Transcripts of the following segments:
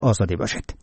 آزادی باشید.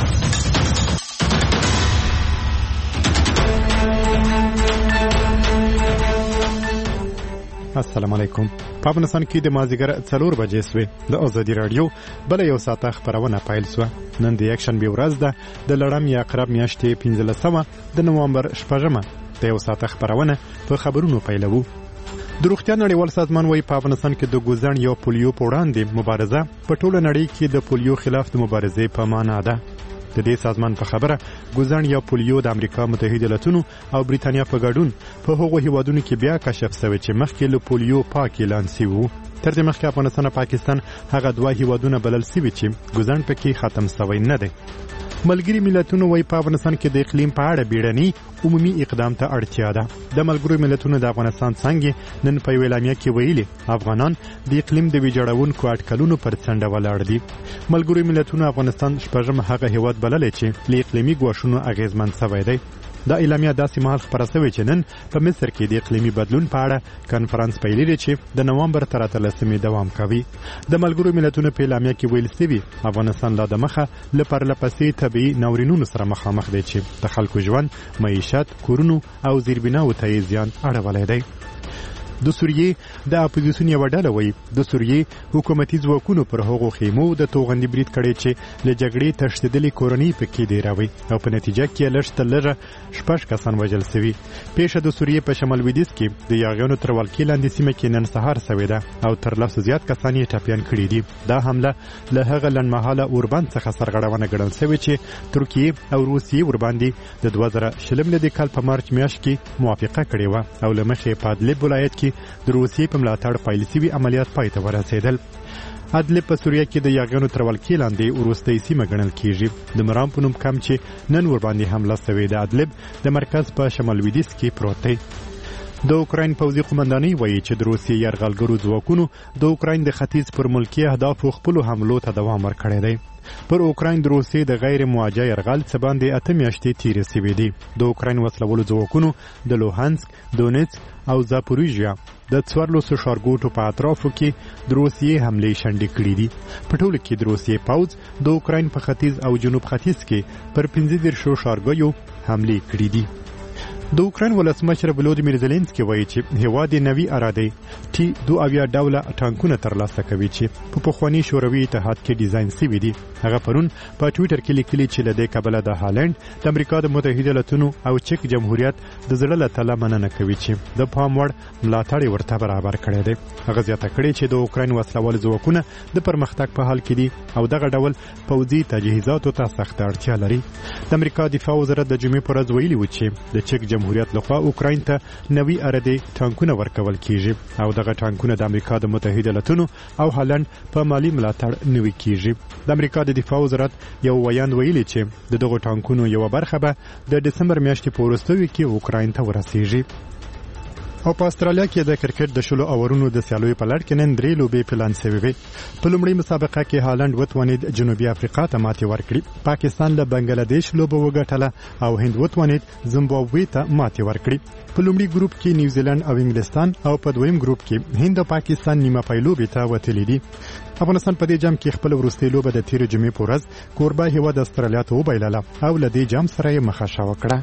السلام علیکم. په افغانستان کې د مازدیګر 4 بجې سوې د ازادي رادیو بل یو ساعته خبرونه پیل سو. نن د یک شنبه ورځ ده د لړم یا عقرب میاشتې 15 د نومبر 8 د یو ساعته خبرونه په خبرونو پیلوو. د روغتیا نړیوال سازمان وايي په افغانستان کې د ګوزن یا پولیو په وړاندې مبارزه په ټوله نړۍ کې د پولیو خلاف د مبارزې په معنا ده. د دې سازمان په خبره ګوزن یا پولیو د امریکا متحده ایالاتونو او بریتانیا په ګډون په هغو هیوادونو کې بیا کشف شوی چې مخکې له پولیو پاک اعلان شوی وو. تر دې مخکې افغانستان او پاکستان هغه دوه هیوادونه بلل شوي چې ګوزن پکې ختم شوی نه دی. ملګری ملتونو وايي په افغانستان کې د اقلیم په اړه بیړني عمومي اقدام ته اړتیا ده. د ملګرو ملتونو د افغانستان څنګه نن په ویلامیا کې ویلي افغانان د اقلیم د ویجاړونکو اټکلونو پر څنډه ولاړ دي. ملګرو ملتونو افغانستان شپږم هغه هیواد بللی چې له اقلیمي ګواښونو اغیزمن شوی دی. دا اعلامیه داسې مهال خپره شوې چې نن په مصر کې د اقلیمي بدلون په اړه کنفرانس پیلېږي چې د نومبر تر 13 دوام کوي. د ملګرو ملتونو په اعلامیه کې ویل شوي افغانستان لا د مخه له پرلپسې طبیعي ناورینونو سره مخامخ دی چې د خلکو ژوند، معیشت، کورونو او زیربناو ته زیان اړولی دی. د سوریې د اپوزیسیون یو ډله وایي د سوریې حکومتي ځواکونو پر هغو خیمو د توغندي برید کړی چې له جګړې تښتېدلې کورنۍ پکې ډېروي او په نتیجه کې لږ تر لږه 6 کسان وژل شوي. پیښه د سوریې په شمال لویدیځ کې د یاغیانو تر ولکې لاندې سیمه کې نن سهار شوې ده او تر 200 زیات کسان یې ټپیان کړي دي. دا حمله له هغه لنډمهاله اوربند څخه سرغړونه ګڼل شوې چې ترکیې او روسیې ورباندې د 2020 کال په مارچ میاشت کې موافقه کړې وه او له مخې په ادلب ولایت کې د روسیې په ملاتړ پیل شوي عملیات پای ته ورسېدل. ادلب په سوریه کې د یاغیانو تر ولکې لاندې وروستۍ سیمه ګڼل کېږي. د مرام په نوم کم چې نن ورباندې حمله شوې د ادلب د مرکز په شمال لویدیځ کې پروت دی. د اوکراین پوځي قومندانۍ وایي چې د روسیې یرغلګرو ځواکونو د اوکراین د ختیځ پر ملکي اهدافو خپلو حملو ته دوام ورکړی دی. پر اوکراین د روسیې د غیر موجه یرغل څه باندې 8 میاشتې تیرې شوې دي. د اوکراین وسلوالو ځواکونو د لوهانسک، دونیتسک او زاپوریژیا د 14 ښارګوټو په اطرافو کې د روسیې حملې شنډې کړې دي. په ټوله کې د روسیې پوځ د اوکراین په ختیځ او جنوب ختیځ کې پر 15 ښارګوټو حملې کړې دي. د اوکراین ولسمشر ولودیمیر زيلنسکي وایي چې هیواد نوي اراده T-2 ډوله ټانکونه ترلاسه کوي چې په پخوانی شوروي اتحاد کې ډیزاین شوي دي. هغه پرون په ټوئیټر کې لیکلي چې له دې کبله د هالند، د امریکا د متحده ایالاتونو او چک جمهوریت د زړه له تله مننه کوي چې د پام وړ ملاتړ ورته برابر کړی دی. هغه زیاته کړې چې د اوکراین وسلوال ځواکونه د پرمختګ په حال کې دي او دغه ډول پوځي تجهیزاتو ته سخت اړتیا لري. د امریکا دفاع وزارت د جمعې پر ورځ ویلي و چې د چک جمهوریت لخوا اوکراین ته نوي اراده ټانکونه ورکول کیږي او دغه ټانکونه د امریکا د متحده ایالاتونو او هالند په مالی ملاتړ نوي کیږي. د امریکا د دفاع وزارت یو ویان ویلي چې دغه ټانکونو یو برخه به د دسمبر میاشتې په وروستیو کې اوکراین ته ورسیږي. او په استرالیا کې د کرکټ د شلو اورونو د سیالیو په لړ کې نن 3 لوبې پلان شوې وې. په لومړۍ مسابقه کې هالند وتوانید جنوبي افریقا ته ماتې ورکړي. پاکستان له بنگلاديش لوبه وګټله او هند وتوانید زیمبابوې ته ماتې ورکړي. په لومړي ګروپ کې نیوزیلند او انګلستان او په دویم ګروپ کې هند او پاکستان نیمه پایلوبې ته وتلي دي. افغانستان په دې جام کې خپل وروستۍ لوبه د تیر جمعې په ورځ کوربه هیواد استرالیا ته وبایلله او له دې جام سره یې مخه وکړه.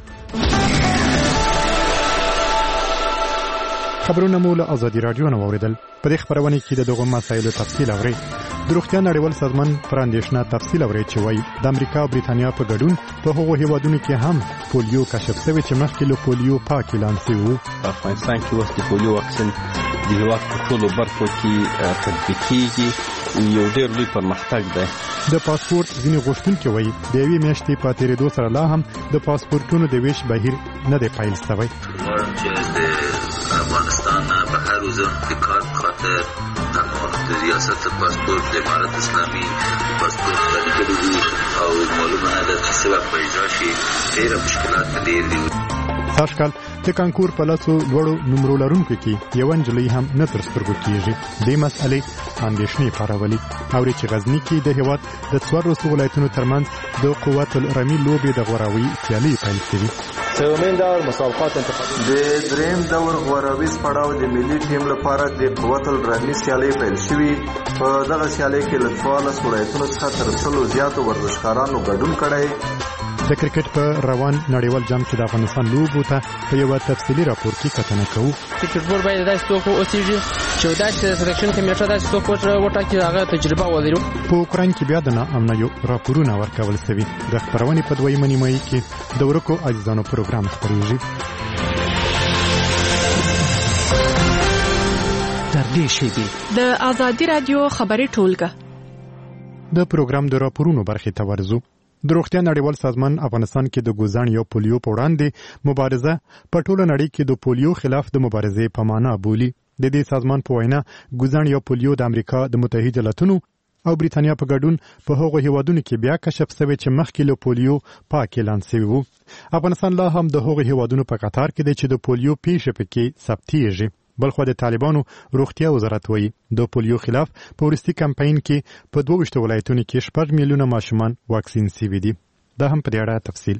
خبرونه مو له ازادي رادیو نه واوریدل. په دې خبرونه کې د دغه مسایلو تفصیل اورئ. د روغتیا نړیوال سازمان پر اندېښنه تفصیل اورئ چې وایي د امریکا او بریتانیا په ګډون په هغو هیوادونو کې هم پولیو کشف شوی چې مخکې له پولیو پاک اعلان شوی و. په افغانستان کې اوس د پولیو واکسین د هیواد په ټولو برخو کې تطبیق کیږي. یو ډېر لوی پرمختګ دی. د پاسپورت ځینې غوښتونکي وایي د یوې میاشتې په تېرېدو سره لا هم د پاسپورتونو د ویش بهیر نه دی پیل شوی. افغانستان به هر روز د کار خاطر تمام د ریاست پاسپورت د امارت اسلامي پاسپورت کړي او معلومه ده چې سبب پیدا شي ډېر مشکلات ډېر دي. ساشکال د کانکور په لاسو لوړو نمرو لرونکو کې یو نجلۍ هم نه تر سترګو کېږي. دې مسئلې اندېښنې پارولي. اوري چې غزني کې د هیواد د 14 ولایتونو ترمنځ د قوت الرمي لوبې د غوراوي سیالۍ پیل شوې. سومین دور مسابقات انتخابي د دریم دور غوراوي پړاو د ملي ټیم لپاره د قوت الرمي سیالۍ پیل شوې. په دغه سیالۍ کې له 14 ولایتونو څخه تر 100 زیاتو ورزشکارانو ګډون کړی. د کرکټ په روان نړیوال جام کې د افغانستان لوبو ته په یو تفصیلي راپور کې کتنه کوو. چې فوټبال باید داسې توګه اوسېږي چې داسې سلیکشن کمیټه داسې توګه وټاکي هغه تجربه ولري. په اوکراین کې بیا د ناامنیو راپورونه ورکول شوي. د خبرونې په دویمه نیمایي کې د ورکو عزیزانو پروګرام خپریږي. تر دې شیبې د آزادي رادیو خبري ټولګه د پروګرام د راپورونو برخې ته ورزو. د روغتیا نړیوال سازمان افغانستان کې د ګوزان یا پولیو په وړاندې مبارزه په ټوله نړۍ کې د پولیو خلاف د مبارزې په معنا بولي. د دې سازمان په وینا ګوزان یا پولیو د امریکا د متحده ایالاتونو او بریتانیا په ګډون په هغو هیوادونو کې بیا کشف شوی چې مخکې له پولیو پاک اعلان شوی وو. افغانستان لا هم د هغو هیوادونو په قطار کې دی چې د پولیو پیښې پکې ثبتېږي. بلخو د طالبانو روغتیا وزارت وایي د پولیو خلاف په وروستي کمپاین کې په 22 ولایتونو کې 6 میلیونه ماشومان واکسین شوي دي. دا هم په دې اړه تفصیل.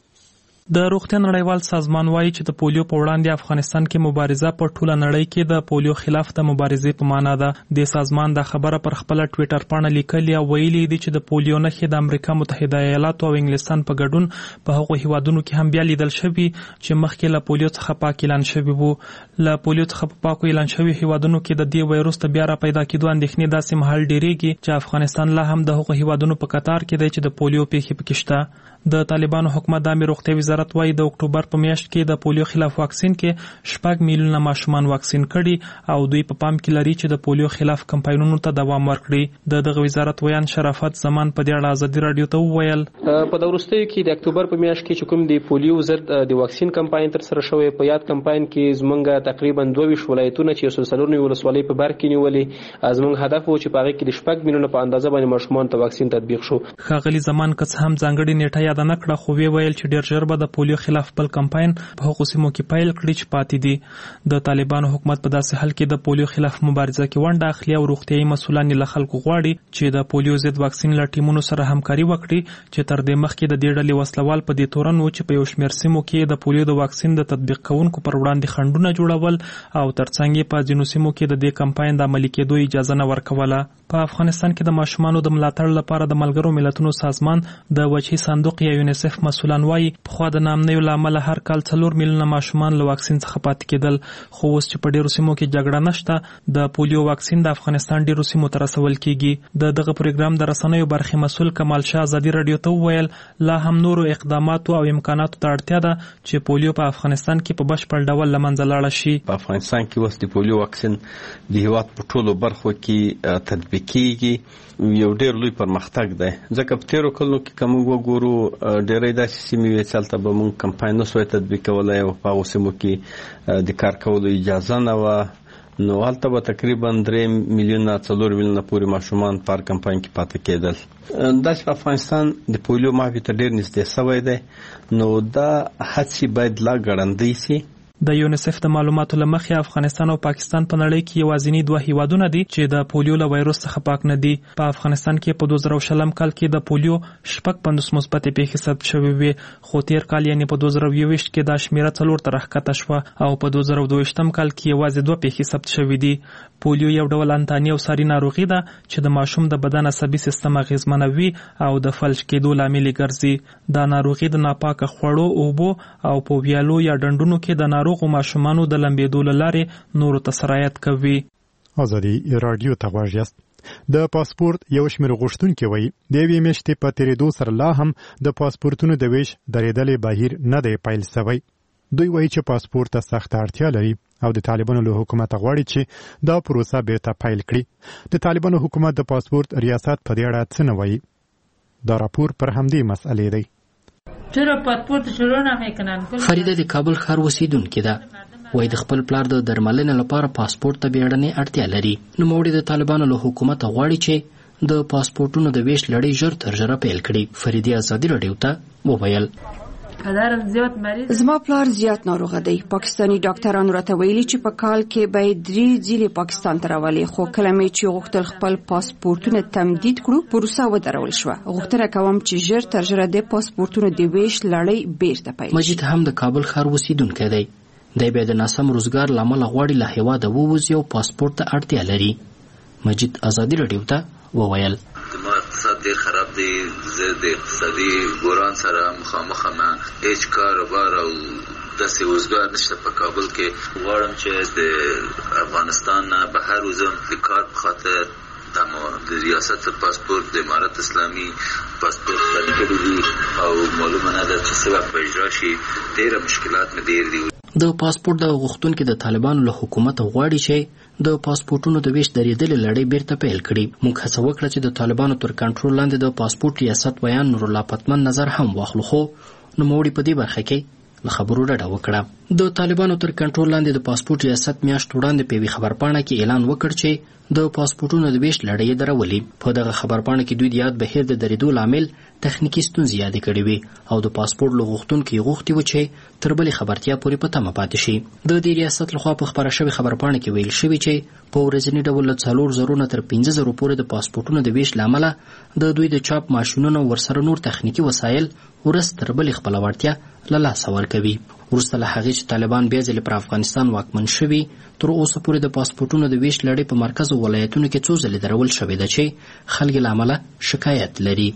د روغتیا نړیوال سازمان وایي چې د پولیو په وړاندې افغانستان کې مبارزه په ټوله نړۍ کې د پولیو خلاف د مبارزې په معنا ده. د سازمان د خبره پر خپل ټوئیټر پاڼه لیکلي او ویلي دي چې د پولیو نښې د امریکا متحده ایالاتو او انګلستان په ګډون په هغو هیوادونو کې هم بیا لیدل شوي چې مخکې له پولیو څخه پاک اعلان شوي وو. له پولیو څخه په پاکو اعلان شوي هیوادونو کې د دې وایروس ته بیا را پیدا کېدو اندېښنې داسې مهال ډېرېږي چې افغانستان لا هم د هغو هیوادونو په قطار کې دی چې د پولیو پیښې پکې شته. د طالبانو حکومت د عامه روغتیا وزارت وايي د اکتوبر په میاشت کې د پولیو خلاف واکسین کې 6 میلیونه ماشومان واکسین کړي او دوی په پام کې لري چې د پولیو خلاف کمپاینونو ته دوام ورکړي. دغه وزارت ویان شرافت زمان په دې اړه آزادي رادیو ته وویل په د وروستیو کې د اکتوبر په میاشت کې چې کوم د پولیو ضد د واکسین کمپاین تر سره شوی په یاد کمپاین کې زمونږ تقریبا 22 ولایتونه چې 140 ولسوالۍ په بر کې نیولې زمونږ هدف و چې په هغه کې د 6 میلیونه په اندازه باندې ماشومان ته واکسین تطبیق شو. ښاغلي زمان کڅ هم ځانګړي نیټه یاد نه کړه خو ویل چې ډیر ژر به د پولیو خلاف بل کمپاین په هغو سیمو کې پیل کړي چې پاتې دي. د طالبانو حکومت په داسې حال کې د پولیو خلاف مبارزه کې ونډه اخلي او روغتیايي مسؤلان له خلکو غواړي چې د پولیو ضد واکسین له ټیمونو سره همکاري وکړي چې تر دې مخکې د دې ډلې وسلوال په دې تورن و چې په یو شمېر سیمو کې د پولیو د واکسین د تطبیق کوونکو پر وړاندې خنډونه جوړول او ترڅنګ یې په ځینو سیمو کې د دې کمپاین د عملي کېدو اجازه نه ورکوله. په افغانستان کې د ماشومانو د ملاتړ لپاره د ملګرو ملتونو سازمان د وجهي صندوق یا یونیسف مسؤلان وایي پخوا د ناامنیو له امله هر کال 4 میلیونه ماشومان له واکسین څخه پاتې کېدل خو اوس چې په ډیرو سیمو کې جګړه نشته د پولیو واکسین د افغانستان ډیرو سیمو ته رسول کیږي. دغه پروګرام د رسنیو برخې مسؤل کمال شاه آزادي رادیو ته وویل لا هم نورو اقداماتو او امکاناتو ته اړتیا ده چې پولیو په افغانستان کې په بشپړ ډول له منځه لاړ شي. په افغانستان کې اوس د پولیو واکسین د هیواد په ټولو برخو کې تطبیق کیږي. یو ډېر لوی پرمختګ دی ځکه په تیرو کلونو کې که موږ وګورو ډېری داسې سیمې وې چې هلته به موږ کمپاین نه سوی تطبیق کولی او په هغو سیمو کې د کار کولو اجازه نه وه نو هلته به تقریبا 3 میلیونه 4 میلیونه پورې ماشومان په هر کمپاین کې پاتې کېدل. داسې په افغانستان د پولیو مافي ته ډېر نږدې سوی دی نو دا هڅې باید لا ګړندۍ سي. د یونیسف د معلوماتو له مخې افغانستان او پاکستان په نړۍ کې یوازینی 2 هیوادونه دي چې د پولیو له وایروس څخه پاک نه دي. په افغانستان کې په 2020 کال کې د پولیو 56 مثبت پیښې ثبت شوې وې خو تیر کال یعنی په 2021 کې دا شمیره 4 ته راښکته شوه او په 2022 کال کې یوازې 2 پیښې ثبت شوې دي. پولیو یو ډول انتاني او ساري ناروغي ده چې د ماشوم د بدن عصبي سیستم اغیزمنوي او د فلج کېدو لامل ګرځي. دا ناروغي د ناپاکه خوړو اوبو او په ویالو یا ډنډونو کې د ناروغو ماشومانو د لمبېدو له لارې نورو ته سرایت کوي. آزادي رادیو ته غواړئ یاست. د پاسپورت یو شمېر غوښتونکي وایي د یوې میاشتې په تېرېدو سره لا هم د پاسپورتونو د ویش درېدلې بهیر نه دی پیل شوی. دوی وایي چې پاسپورت ته سخته اړتیا لري او د طالبانو له حکومت غواړي چې دا پروسه بیرته پیل کړي. د طالبانو حکومت د پاسپورت ریاست په دې اړه څه نه وایي. دا راپور پر همدې مسئلې دی. فریده د کابل ښار اوسیدونکې ده وایي د خپل پلار د درملنې لپاره پاسپورت ته بیړنۍ اړتیا لري. نوموړي د طالبانو له حکومت غواړي چې د پاسپورتونو د ویش لړۍ ژر تر ژره پیل کړي. فریده آزادي رادیو ته وویل زما پلار زیات ناروغه دی. پاکستانی ډاکټرانو راته ویلي چې په کال کې به 3 ځلې پاکستان ته راولي خو کله مې چې غوښتل خپل پاسپورتونه تمدید کړو پروسه ودرول شوه. غوښتنه کوم چې ژر تر ژره د پاسپورتونو د ویش لړۍ بیرته پیل. مجید هم د کابل ښار اوسیدونکی دی. دی بیا د ناسم روزګار له امله غواړي له هیواده ووځي او پاسپورت ته اړتیا لري. مجید ازادي رادیو ته وویل اقتصاد ډیر خراب دی، زه د اقتصادي بحران سره مخامخ یم، هیڅ کاروبار او داسې روزګار نشته په کابل کې. غواړم چې د افغانستان نه بهر وځم د کار په خاطر، د ریاست پاسپورت د امارت اسلامي پاسپورت کړی دی او معلومه نه ده چې څه به اجرا شي. ډېر مشکلات مې ډېر دي. د پاسپورت د غوښتونکو د طالبانو له حکومت غواړي چې د پاسپورتونو د ویش درېدلې لړۍ بیرته پیل کړي. موږ هڅه وکړه چې د طالبانو تر کنټرول لاندې د پاسپورت ریاست ویان نور الله پتمن نظر هم واخلو، خو نوموړي په دې برخه کې له خبرو ډډه وکړه. د طالبانو تر کنټرول لاندې د پاسپورت ریاست میاشت وړاندې په یوې خبرپاڼه کې اعلان وکړ چې د پاسپورتونو د ویش لړۍ درولې. په دغه خبرپاڼه کې دوی د یاد بهیر د درېدو لامل تخنیکی ستونزې یادې کړې وې او د پاسپورت له غوښتونکو یې غوښتي و چې تر بلې خبرتیا پورې په تمه پاتې شي. د دې ریاست لخوا په خپره شوې خبرپاڼه کې ویل شوي چې په ورځني ډول له 4,000 نه تر 5,000 پورې د پاسپورتونو د ویش له امله د دوی د چاپ ماشینونو ورسره نور تخنیکی وسایل ورځ تر بلې خپله وړتیا له لاسه ورکوي. وروسته له هغې چې طالبان بیا ځلې پر افغانستان واکمن شوي، تر اوسه پورې د پاسپورتونو د ویش لړۍ په مرکزو ولایتونو کې څو ځلې درول شوې ده چې خلک له امله شکایت لري.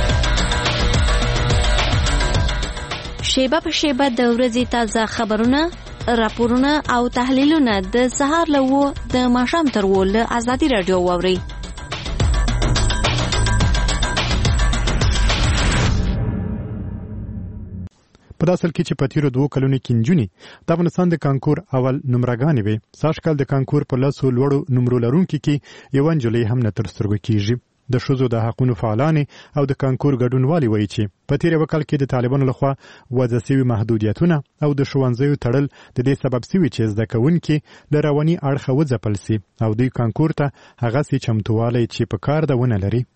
شیبه په شیبه د ورځې تازه خبرونه، راپورونه او تحلیلونه د سهار له 9 د ماښام تر 10 له ازادي رادیو واورئ. په داسل کې چې په تیرو 2 کلونو کې نجونې د افغانستان د کانکور اول نمرګانې وي. سږ کال د کانکور په 10 لوړو نمرو لرونکو کې یو نجلۍ هم نه تر سترګو کیږي. د ښځو د حقونو فعالانې او د کانکور ګډونوالي وایي چې په تیر وکال کې د طالبانو لخوا وضع شوي محدودیتونه او د ښوونځیو تړل د دې سبب شوي چې زده کوونکي له رواني اړخه وځپل سي او دوی کانکور ته هغسې چمتووالی چې په کار ده ونه لري.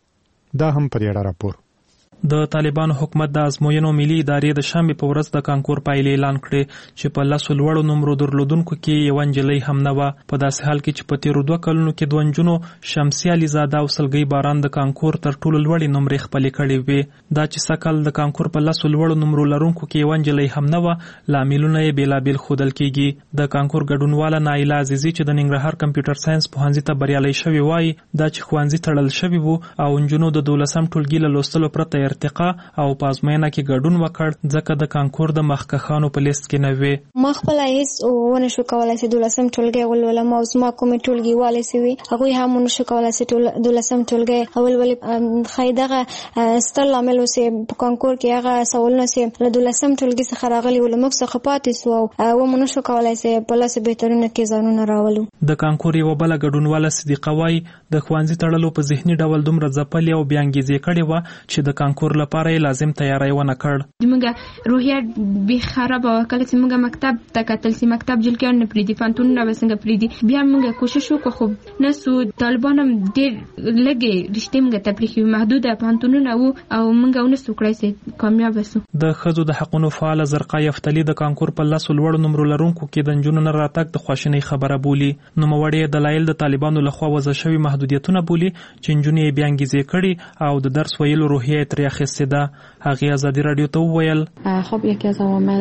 دا هم په دې اړه راپور. د طالبانو حکومت د ازموینو ملي ادارې د شنبې په ورځ د کانکور پایلې اعلان کړې چې په 10 لوړو نمرو درلودونکو کې یو نجلۍ هم نه وه. په داسې حال کې چې په تیرو 2 کلونو کې 2 نجونو شمسي علیزاده او سلګۍ باران د کانکور تر ټولو لوړې نمرې خپلې کړې وې. دا چې سږکال د کانکور په 10 لوړو نمرو لرونکو کې یو نجلۍ هم نه وه، لاملونه یې بېلابېل ښودل کېږي. د کانکور ګډونواله نایله عزیزي چې د ننګرهار کمپیوټر ساینس پوهنځي ته بریالۍ شوې وایي دا چې ښوونځي تړل شوي وو او نجونو د 12م ټولګي له لوستلو پرته ارتقا او په ازموینه کې ګډون وکړ ځکه د کانکور د مخکښانو په لیست کې نه وې. ما خپله هیڅ ونه شو کولی چې 12م ټولګی ولولم او زما کومې ټولګي والې سوي هغوی هم ونه شو کولی چې 12م ټولګی ولولي. ښایي دغه ستر لامل و چې په کانکور کې هغه سوالونه چې له 12م ټولګي څخه راغلي و له موږ څخه پاتې سو او ومو نشو کولی چې په 10 بهترینو کې ځانونه راولو. د کانکور یوه بله ګډونواله صدیقه وایي د ښوونځي تړلو په ذهني ډول دومره ځپلې او بیا انګیزې کړې وه چې د کانکور لپاره یې لازم تیاری ونه کړ. زموږ روحیه به خراب او کله چې موږ مکتب ته کتل چې مکتب جل کې نه پریدي فانتونونه به څنګه پریدي بیا موږ کوشش وکړو خو نسو طالبان هم ډېر لږې رښتې موږ تفریحي محدوده فانتونونه وو او موږ ونسو کړای چې کامیاب وسو. د ښځو د حقونو فعاله زرقا یفتلي د کانکور په 10 لوړو نمرو لرونکو کې د نجونو نه راتګ د خواشینۍ خبره بولي. نوموړې دلایل د طالبانو لخوا وضع شوي محدودیتونه بولي چې نجونې یې بیا انګیزې کړي او د درس ویلو روحیه یې ترې اخیستې ده. هغې ازادي رادیو ته وویل خب یکی از عوامل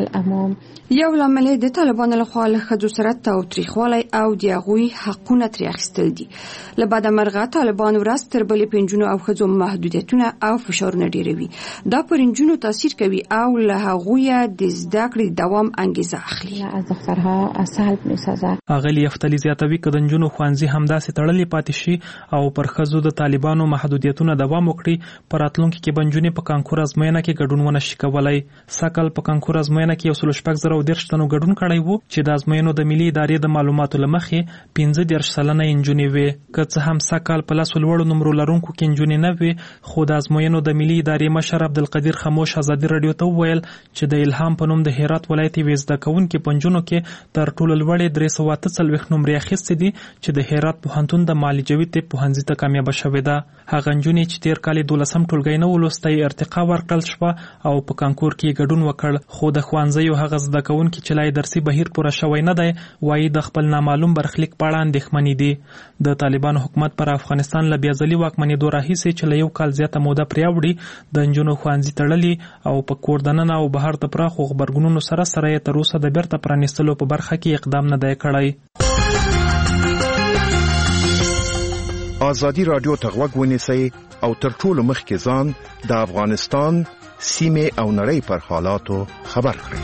یو لامل د طالبانو لخوا له ښځو سره تاوتریخوالی او د هغوی حقونه ترې اخیستل دي. له بده مرغه طالبان ورځ تر بلې په نجونو او ښځو محدودیتونه او فشارونه ډېروي. دا پر نجونو تاثیر کوي او له هغوی د زده کړې دوام انګیزه اخلي. از دخترها سلب می‌سازد. اغلی یفتلی زیاتوي که د نجونو ښوونځي همداسې تړلې پاتې شي او پر ښځو د طالبانو محدودیتونه دوام وکړي په راتلونکي کې به نجونې په کانکور ازموینه کې ګډون ونه شي کولی. سږکال په کانکور ازموینه کې 1,630 تنو ګډون کړی وو چې د ازموینو د ملي ادارې د معلوماتو له مخې 15 سلنه نجونې وې. که څه هم سږکال په 10 لوړو نمرو لرونکو کې نجونې نه وې خو د ازموینو د ملي ادارې مشر عبدالقدیر خموش ازادي رادیو ته وویل چې د الهام په نوم د هرات ولایت یوې زده کوونکې په نجونو کې تر ټولو لوړې 348 نمرې اخیستې دي چې د هرات پوهنتون د معالجوي طب پوهنځي ته کامیابه شوې ده. هغه نجونې چې تیر کال 12م ټولګی نه ولوستی ارتقا ورکړل شوه او په کانکور کې ګډون وکړ خو د ښوونځیو هغه زده کوونکي چې لا یې درسي بهیر پوره شوی نه دی وایي د خپل نامعلوم برخلیک په اړه اندېښمنې دي. د طالبانو حکومت پر افغانستان له بیا ځلي واکمنېدو راهیسې چې له یو کال زیاته موده پرې اوړي د نجونو ښوونځي تړلي او په کور دننه او بهر د پراخو غبرګونونو سره یې تر اوسه د بیرته پرانیستلو په برخه کې اقدام نه دی کړی. ازادي رادیو ته غوږ ونیسئ او تر ټولو مخکې ځان د افغانستان سیمه او نړۍ پر حالاتو خبر کړئ.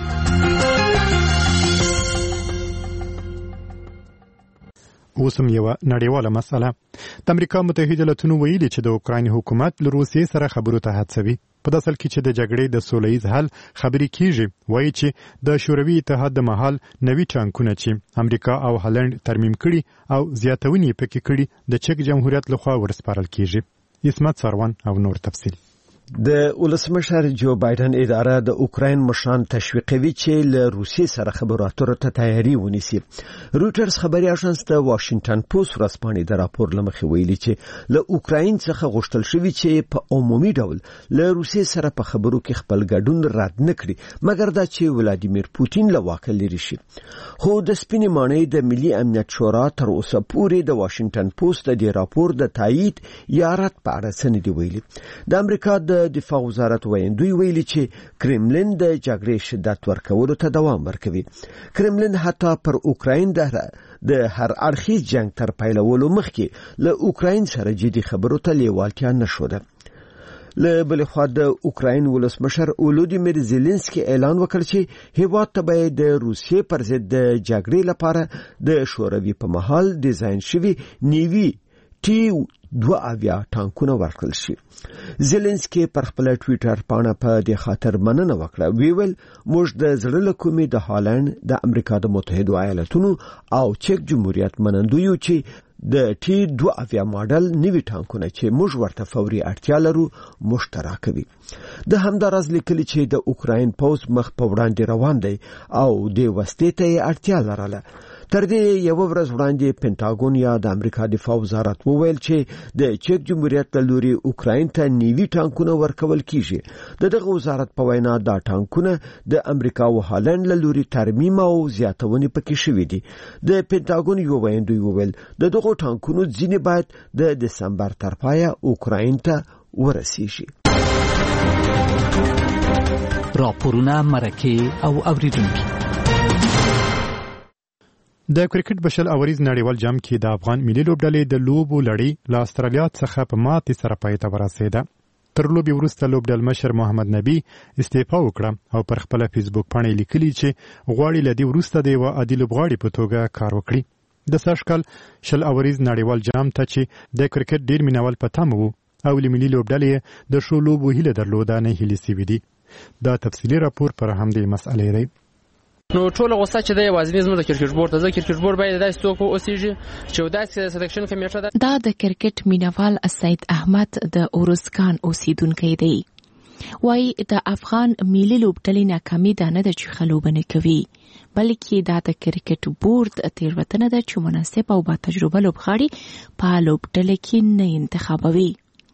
اوسم یو نړیواله مسله. د امریکا متحده ایالاتونو ویلي چې د اوکراین حکومت له روسیې سره خبرو ته هڅوي. په داسې حال کې چې د جګړې د سولهییز حل خبرې کیږي، وایي چې د شوروي اتحاد د مهال نوي ټانکونه چې امریکا او هالند ترمیم کړي او زیاتونې پکې کړي د چک جمهوریت لخوا ورسپارل کیږي. اسمت سروان او نور تفصیل. د ولسمشر جو بایدن اداره د اوکراین مشران تشویقوي چې له روسیې سره خبرو اترو ته تیاری ونیسي. رویټرز خبري اژانس د واشنگټن پوسټ ورځپاڼې د راپور لمخې ویلي چې له اوکراین څخه غوښتل شوی چې په عمومي ډول له روسیې سره په خبرو کې خپل ګډون رد نکړي، مګر دا چې ولادیمیر پوتین له واکه لري شي. خو د سپینې ماڼۍ د ملي امنیت شورا تر اوسه پورې د واشنگټن پوسټ د راپور د تایید یا رد په اړه څه نه دی ویلي. د امریکا د دفاع وزارت ویندوی ویلي چې کرملین د جګړې شدت ورکولو ته دوام ورکوي. کرملین حتی پر اوکراین د هر اړخیز جنگ تر پیلولو مخکې له اوکراین سره جدي خبرو ته لیوالتیا نشوده. له بل خوا د اوکراین ولسمشر ولودیمیر زيلنسکي اعلان وکړ چې هیواد ته به د روسیې پر ضد د جګړې لپاره د شوروي په مهال ډیزاین شوی نیوي T-2 ټانکونه ورکړل شي. زيلنسکي پر خپل ټوئیټر باندې په دې خاطر مننه وکړه. ویل موږ د زړه له کومې د هالند، د امریکا د متحده ایالاتونو او چک جمهوریت منندوی یو چې د T-2 ماډل نوي ټانکونه چې موږ ورته فوري اړتیا لرو مشترکوي. د همدارز لیکلي چې د اوکراین پوز مخ په وړاندې روان دی او د وسلې ته اړتیا لرله. تر دې یو ورځ وړاندې پینټاګون یا د امریکا دفاع وزارت وویل چې د چک جمهوریت له لوري اوکراین ته نیوي ټانکونه ورکول کیږي. دغه وزارت په وینا دا ټانکونه د امریکا او هالند له لوري ترمیم او زیاتونې پکې شوې دي. د پینټاګون یو ویندوی وویل دغه ټانکونو ځینې باید د دسمبر تر پایه اوکراین ته ورسیږي. راپورونه مرکه او اوریدونکو. د کرکټ بشل اوریز نړیوال جام کې د افغان ملي لوبډلې د لوبو لړۍ له استرالیا څخه په ماتې سره پای ته ورسېده. تر لوبې وروسته لوبډل مشر محمد نبی استعفا وکړه او پر خپل فیسبوک باندې لیکلي چې غواړي لدی وروسته د یو عادي لوبغاړي په توګه کار وکړي. د سږکال شل اوریز نړیوال جام ته چې د کرکټ ډیر مینوال په تمه وو او ملي لوبډلې د شو لوبو هیله درلوده نه هلي سوي دي. دا تفصیلی راپور پر همدې مسئلې دی. نو ټول غوسه چې د یوازینی زموږ د کرکټ بورډ ته کرکټ بورډ باید داسې څوک اوسېږي چې داسې سلیکشن کمیټه دا د کرکټ مینوال سید احمد د اورسکان اوسیدونکی دی. وای د افغان ملي لوبډلې ناکامي ده نه چې خلوبنه کوي، بلکې دا د کرکټ بورډ تیروتنه ده چې مناسب او با تجربه لوبغاړي په لوبډلې کې نه انتخابوي.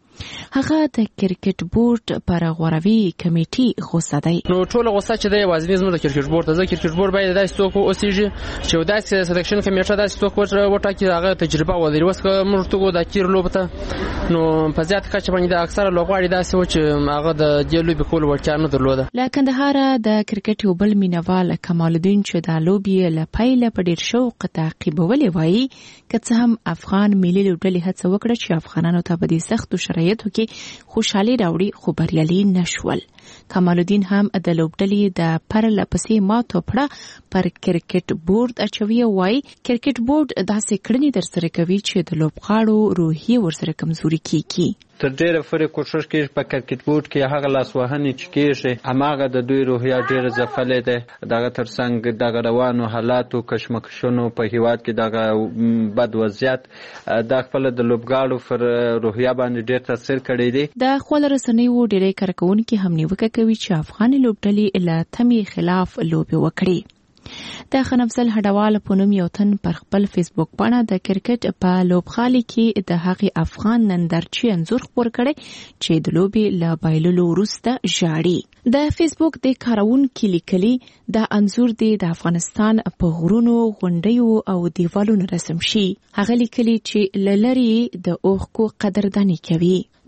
هغه د کرکټ بورډ پر غوروي کمیټې غوسه دی. نو ټول غوسه چې د یوازینی زموږ د کرکټ بورډ ته کرکټ بورډ باید داسې څوک اوسېږي چې داسې سلیکشن کمیټه داسې څوک وټاکي هغه تجربه ولري. اوس که موږ ته د کیر لوبه ته نو په زیات کچه باندې د اکثره لوبغاړي داسې و چې هغه د دې لوبې کول وړتیا نه درلوده. له کندهار د کرکټ یو بل مینوال کمال الدین چې د لوبې له پیله په ډیر شوق تعقیبولې وایي که څه هم افغان ملي لوبډلې هڅه وکړه چې افغانانو ته په دې سختو شرایطو کې خوشحالي راوړي خو بریالي نشول. کمال الدین هم د لوبډلې د پرله پسې ماتو پړه پر کرکټ بورډ اچوي. وایي کرکټ بورډ داسې کړنې در سره کوي چې د لوبغاړو روحي ورسره کمزوري کیږي. تر ډیره پورې کوشش کوي په کرکټ بورډ کې هغه لاسوهنې چې کېږي هماغه د دوی روحیه ډیره ځپلې ده. دغه ترڅنګ دغه روانو حالاتو کشمکشونو په هیواد کې دغه بد وضعیت د خپل د لوبغاړو پر روحیه باندې ډیر تاثیر کړی دی. د خپل رسنیو ډیری کارکونکو هم نیوکه کوي چې افغان لوبډلې له تمې خلاف لوبې وکړي. د خنفزل هډوال په نوم یو تن پر خپل فیسبوک باندې د کرکټ په لوبغالي کې د هغې افغان نندارچی انځور خپور کړي چې د لوبې له بایللو وروسته ژاړي. د فیسبوک د کارونکو لیکلي د انځور د افغانستان په غرونو، غونډیو او دیوالونو رسم شي. هغه لیکلي چې لری د اوښکو قدرداني کوي.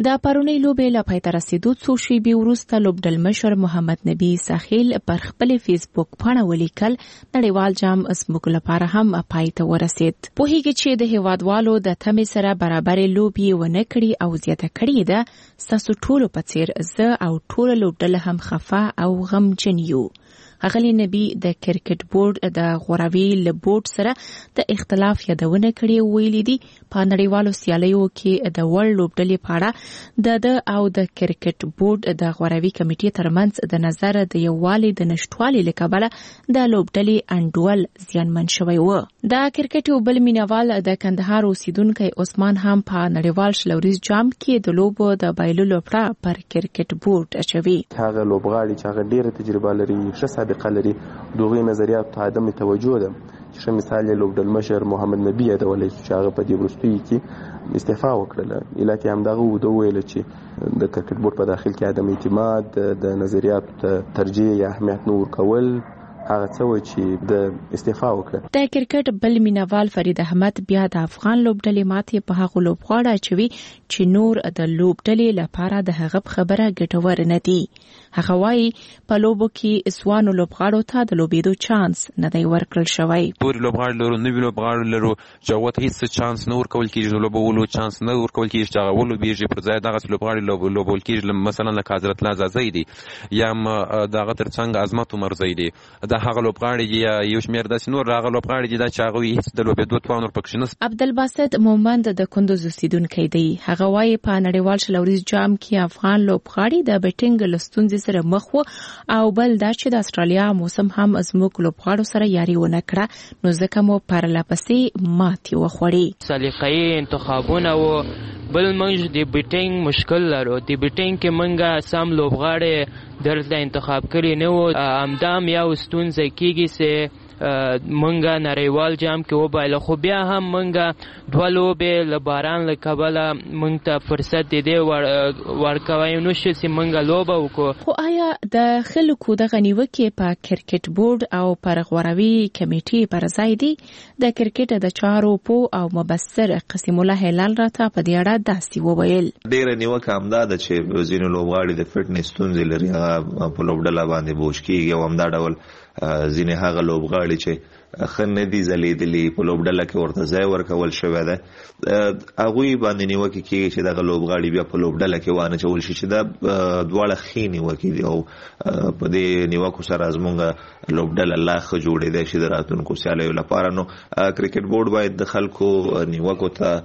د پرونی لوبې له پای ته رسیدو څو شېبې وروسته لوبډلمشر محمد نبی ساحل پر خپل فیسبوک پاڼه ولیکل نړیوال جام زموږ لپاره هم پای ته ورسید. پوهیږي چې د هیوادوالو د تمې سره برابرې لوبې ونه کړي او زیاته کړي ده. ستاسو ټولو په څیر زه او ټوله لوبډله هم خفه او غمجن یو. اغلی نبی د کرکټ بورډ د غوراوي له بورډ سره د اختلاف یادونه کړې ویلي دي په نړیوالو سیالیو کې د ورلد لوبډلې په اړه د او د کرکټ بورډ د غوراوي کمیټې ترمنځ د نظر د یووالي د نشټوالي له کبله د لوبډلې انډول زیانمن شوی و. د کرکټ یو بل مینوال د کندهار اوسیدونکی عثمان هم په نړیوال شلوریز جام کې د لوبو د بایللو لپاره پر کرکټ بورډ اچوي. هغه لوبغاړي چې هغه ډیره تجربه لري ښه سابقه لري دوغې نظریات ته عدم توجه ده چې ښه مثال یې لوبډلمشر محمد نبی یادولی چې هغه په دې وروستیو کې استعفا وکړله. علت یې همدغه و ده وویله چې د کرکټ بورډ په داخل کې عدم اعتماد د نظریاتو ته ترجیح یا اهمیت نه ورکول هغه څه و چې د استعفا وکړه. د کرکټ بل مینوال فرید احمد بیا د افغان لوبډلې ماتې په هغه لوبغاړي اچوي چې نور د لوبډلې لپاره د هغه خبره ګټور نه دي. هغه وايي په لوبو کې اسوانو لوبغاړو ته د لوبېدو چانس نه دی ورکړل شوی. ټول لوبغاړي لرو نوی لوبغاړي لرو چې وته هیڅ چانس نه ورکول کیږي. لوبولو چانس نه ورکول کیږي چې هغه ولوبېږي پر ځای دغه لوبغاړي لوبول کیږي مثلا لکه حضرت الله زازی دي یا دغه ترڅنګ عظمت عمر زیدي د هغه لوبغاړي یا یو شمېر داسې نور هغه لوبغاړي دي چې هغه هیڅ د لوبېدو توان ورپکښ نه. عبدالباسط مومند د کندوز اوسیدونکی دی. هغه وايي په نړیوال شلوریز جام کې افغان لوبغاړي د بیټینګ له ستونزې سره مخ وو او بل دا چې د استرالیا موسم هم زموږ لوبغاړو سره یاري ونه کړه نو ځکه مو پرلپسې ماتې وخوړې. سلیقې انتخابونه و بل موږ د بیټینګ مشکل لرو. د بیټینګ کې موږ سم لوبغاړي درته انتخاب کړي نه و همدام یو ستونزه کېږي چې منګه نړیوال جام کې وبایله خو بیا هم منګه دوه لوبې له باران له کبله موږ ته فرصت دی ورکوی نو شو چې منګه لوبه وکړو. خو آیا د خلکو دغه نیوکې په کرکټ بورډ او پر غوراوي کمیټې پر ځای دي؟ د کرکټ د چارو پوه او مبصر قسم الله هلال راته په دې اړه داسې وویل. ډېره نیوکه همدا ده چې ځینې لوبغاړي د فټنس ستونزې لري هغه په لوبډله باندې بوج کېږي او همدا ډول ځینې هغه لوبغاړي چې ښه نه دي ځلېدلي په لوبډله کې ورته ځای ورکول شوی ده هغوی باندې نیوکې کېږي چې دغه لوبغاړي بیا په لوبډله کې وانهچول شي چې دا دواړه ښې نیوکې دي او په دې نیوکو سره زموږ لوبډله لا ښه جوړېدی شي د راتلونکو سیالیو لپاره. نو کرکټ بورډ باید د خلکو نیوکو ته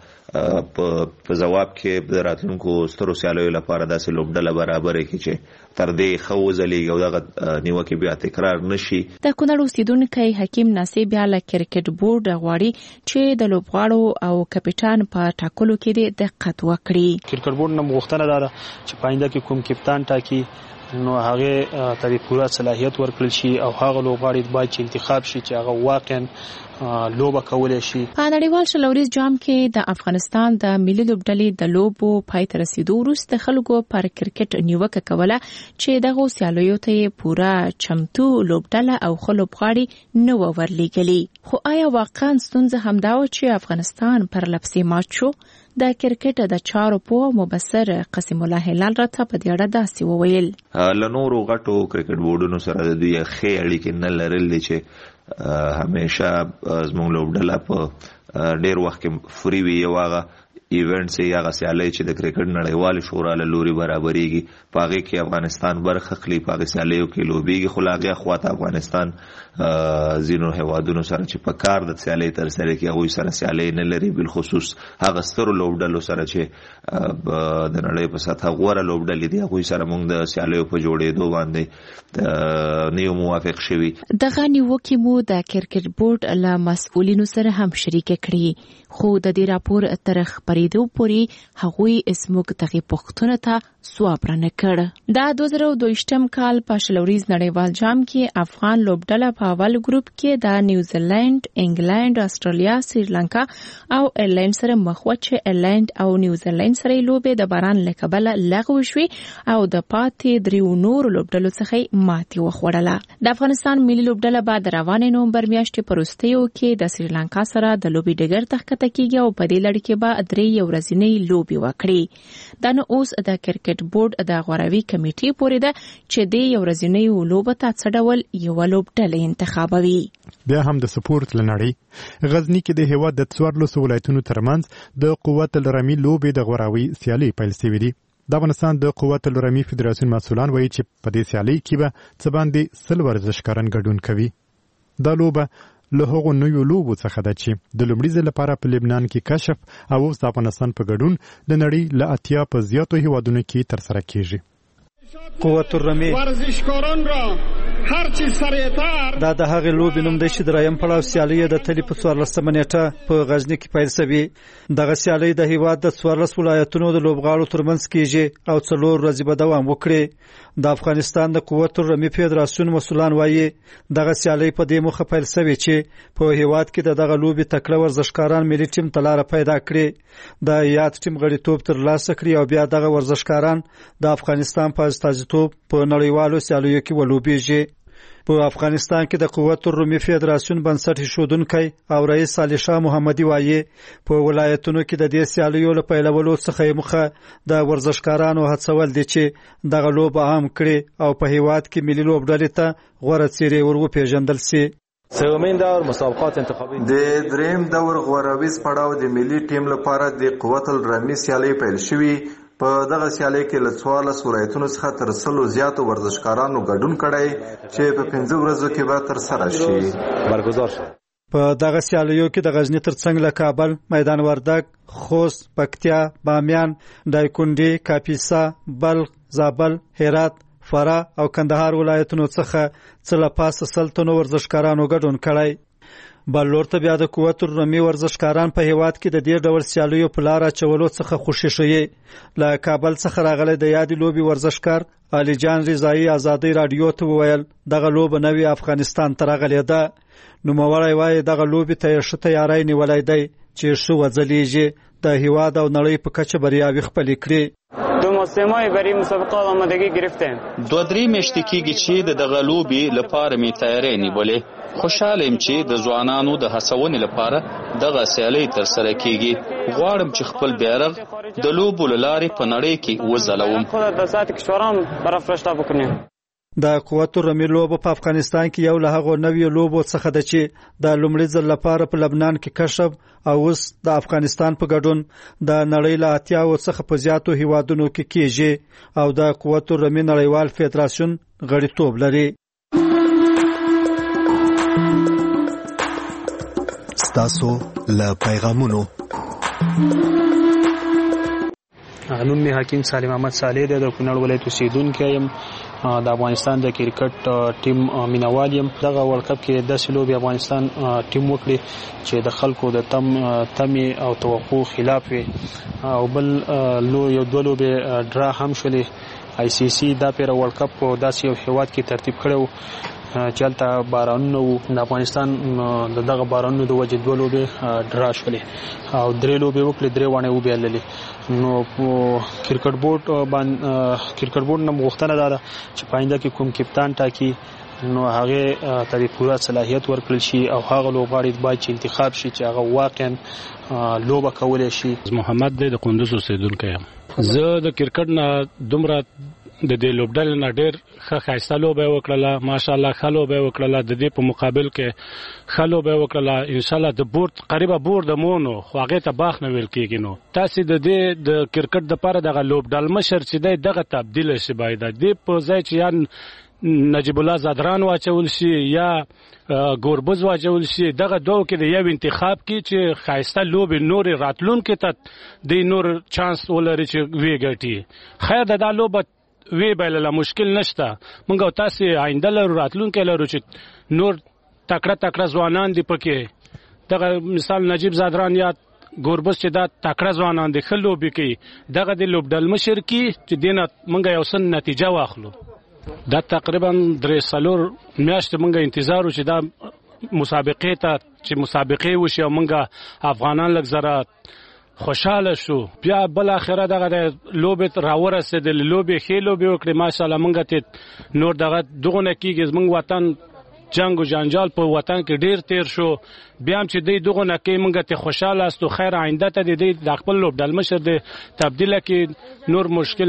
په ځواب کې د راتلونکو سترو سیالیو لپاره داسې لوبډله برابره کړي چې تر دې ښه وځلېږي او دغه نیوکې بیا تکرار نه شي. د کونړ اوسیدونکی حکیم ناصر بیا له کرکټ بورډ غواړي چې د لوبغاړو او کپټان په ټاکلو کې دقت وکړي. کرکټ بورډ نه غوښتنه ده چې پاینده کې کوم کپټان ټاکي نو هغه ته پوره صلاحیت ورکړل شي او هغه لوبغاړي باید چې انتخاب شي چې هغه واقعا لوبه کولای شي. په نړیوال شلوریز جام کې د افغانستان د ملي لوبډلې د لوبو پای ته رسیدو وروسته خلکو پر کرکټ نیوکه کوله چې دغه سیالیو ته پوره چمتو لوبډله او لوبغاړي نه ورلېږلي. خو آیا واقعا ستونزه همدا و چې افغانستان پر لپسې مات شو؟ د کرکټ د چارو پوه مبصر قسم الله هلال راته په دې اړه داسې وویل. له نورو غټو کرکټ بورډونو سره د دوی ښې اړیکې نه لرلې چې همیشه زموږ لوبډله په ډېر وخت کې فري وي یو هغه ایونټس یا هغه سیالۍ چې د کرکټ نړیوالې شورا له لوري برابرېږي په هغې کې افغانستان برخه اخلي په هغې سیالیو کې لوبېږي خو له هغې خواته افغانستان ځینو هیوادونو سره چې په کار د سیالۍ ترسره کړي هغوی سره سیالۍ نه لري بالخصوص هغه سترو لوبډلو سره چې د نړۍ په سطحه غوره لوبډلې دي هغوی سره موږ د سیالیو په جوړېدو باندې نه یو موافق شوي. دغه نیوکې مو د کرکټ بورډ له مسؤلینو سره هم شریکه کړي خو د دې راپور تر خپرېدو پورې هغوی زموږ دغې پوښتنو ته ځواب رانه کړ. دا 2022 کال په شلوریز نړیوال جام کې افغان لوبډله په اول ګروپ کې د نیوزیلند، انګلند، استرالیا، سریلانکا او ایرلند سره مخ و چې ایرلند او نیوزیلند سره لوبې د باران له کبله لغوه شوې او د پاتې دریو نورو لوبډلو څخه ماتې وخوړله. د افغانستان ملي لوبډله به د روانې نومبر میاشتې په وروستیو کې د سریلانکا سره د لوبې ډګر ته ښکته کیږي او په دې لړ کې به 3 نړۍ یو ورځنۍ لوبي وکړي. دا نو اوس د کرکټ بورډ د غوراوي کمیټې پورې ده چې د یو ورځنۍ لوبه ته څه ډول یو لوبډله انتخابوي. بیا هم د سپورت لنړۍ غزنی کې د هیواد د 14 ولایتونو ترمنځ د قوت الرمی لوبې د غوراوي سیالي پیل شوې دي. د افغانستان د قوت الرمی فدراسیون مسؤلان وایي چې په دې سیالي کې به څه باندې 100 ورزشکاران ګډون کوي. دا لوبه له هغو نویو لوبو څخه ده چې د لومړي ځل لپاره په لبنان کې کشف او اوس د افغانستان په ګډون د نړۍ له 80 په زیاتو هیوادونو کې ترسره کیږي. قوت الرمی ورزشکاران را هر چی سریعتر دا د هغې لوبې نوم دی چې دریم پړاو سیالۍ د تلې په 14 نیټه په غزني کې پیل شوي. دغه سیالۍ د هیواد د 14 ولایتونو د لوبغاړو ترمنځ کیږي او 4 ورځې به دوام وکړي. د افغانستان د قوت الرمی فدراسیون مسؤلان وایي دغه سیالۍ په دې موخه پیل شوې چې په هیواد کې دغه لوبې تکړه ورزشکاران ملي ټیم ته لاره پیدا کړي، د یاد ټیم غړیتوب ترلاسه کړي او بیا دغه ورزشکاران د افغانستان په استازیتوب په نړیوالو سیالیو کې ولوبېږي. په افغانستان کې د قوت الرمی فدراسیون بنسټ ایښودونکی او رئیس علي شاه محمدي وایي په ولایتونو کې د دې سیالیو له پیلولو څخه مخه د ورزشکارانو هڅول دي چې دغه لوبه عام کړي او په هیواد کې ملي لوبډلې ته غوره څیرې ور وپېژندل سي. سومین دور مسابقات انتخابي د دریم دور غوراویز پړاو د ملي ټیم لپاره د قوت الرمی سیالۍ پیل شوې. په دغه سیالۍ کې له 14 ولایتونو څخه تر 100 زیاتو ورزشکارانو ګډون کړی چې په 15 ورځو کې به ترسره شي برگزار شي. په دغه سیالیو کې د غزنی ترڅنګ له کابل، میدان وردګ، خوست، پکتیا، بامیان، دایکنډي، کاپیسا، بلخ، زابل، هرات، فراه او کندهار ولایتونو څخه څه له پاسه 100 ورزشکارانو ګډون کړی. بل لور ته بیا د قوت الرمی ورزشکاران په هیواد کې د دې ډول سیالیو په لار اچولو څخه خوشي شوي. له کابل څخه راغلی د یادې لوبې ورزشکار علي جان رضایي ازادي رادیو ته وویل دغه لوبه نوې افغانستان ته راغلې ده. نوموړی وایي دغه لوبې ته یې ښه تیاری نیولی دی چې ښه وځلیږي، د هیواد او نړۍ په کچه بریاوې خپلې کړي. دو موسمای برای مسابقات آمادگی گرفتیم. 2-3 میاشتې کېږي چې د دغه لوبې لپاره مې تیاری نیولې. خوشاله یم چې د ځوانانو د هڅونې لپاره دغه سیالۍ ترسره کیږي. غواړم چې خپل بیرغ د لوبو له لارې په نړۍ کې وځلوم. خود د ساعت کشوران برافراشته بکنیم. د قوت الرمی لوبه په افغانستان کې یو له هغو نویو لوبو څخه ده چې د لومړي ځل لپاره په لبنان کې کشف او اوس د افغانستان په ګډون د نړۍ له 80 څخه په زیاتو هیوادونو کې کیږي او د قوت الرمی نړیوال فدراسیون غړیتوب لري. ستاسو له پیغامونو نوم می حکیم سالم احمد صالح د کونړ ولایت اوسیدونکی یم. د افغانستان د کرکټ ټیم مینوال یم. دغه ورلد کپ کې 10 لوبې افغانستان ټیم وکړي چې د خلکو د تمې او توقع خلاف وي او بل یو 2 لوبې ډرا هم شولې. آی سی سی دا پیر ورلد کپ په داسې یو هیواد کې ترتیب کړو چلته بارانونه وو. د افغانستان دغه بارانونو د وجې 2 لوبې ډرا شولې او 3 لوبې وکړې 3 وانه وبیللې. نو کرکټ بورډ نه غوښتنه ده چې پاینده کې کوم کپتان ټاکي نو هغه ته پوره صلاحیت ورکړل شي او هغه لوبغاړي باید چې انتخاب شي چې هغه واقعا لوبه کولای شي. محمد د کندوز اوسیدونکی یم. زه د کرکټ نه دومره د دې لوبډل نه ډېر ښه ښایسته لوبه وکړله، ماشاءالله ښه لوبه وکړله. د دې په مقابل کې ښه لوبه وکړله. انشاءالله د بورډ قریبه بورډ مونو خو هغې ته باغ نه ویل کېږي. نو تاسې د دې د کرکټ دپاره دغه لوبډل مشر چې دی دغه تبدیله شي باید د دې په ځای چې یا نجیب الله زادران واچول شي یا ګوربز واچول شي دغه دوه کې د یو انتخاب کې چې ښایسته لوبې نورې راتلونکي ته د نور چانس ولري چې ویې ګټي. خیر د دا لوبه وی بلله مشکل نشته. مونږ او تاسو آینده لرو، راتلونکي لرو چې نور تکړه ځوانان دي پکې. دغه مثال نجیب زادران یا ګوربز چې دا تکړه ځوانان دي ښه لوبې کوي. دغه د لوبډل مشر کې چې دینه مونږ یو څه نتیجه واخلو. دا تقریبا 3 میاشتې مونږ انتظار چې دا مسابقې ته چې مسابقې وشي او مونږ افغانان لږ زره خوشاله شو. بیا بل اخره دغه لوبې راورسېدلې، لوبې ښې لوبې وکړې ماشاءالله. مونږ ته نور دغه نه کېږي. زموږ وطن جنگ او جنجال په وطن کې ډیر تیر شو بیا هم چې دغه نکې مونږ ته خوشاله استو خیر آینده ته د خپل لوبډل مشر د تبدیل کې نور مشکل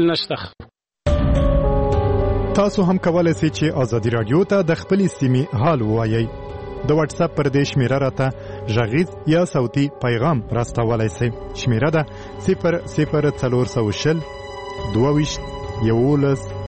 نشته تاسو هم کولای شئ چې آزادي رادیو ته د خپل سیمې حال ووایي د واتس اپ پر دې شمیره راته غږیز یا صوتي پیغام راستولای شئ شمیره ده 00420 22 11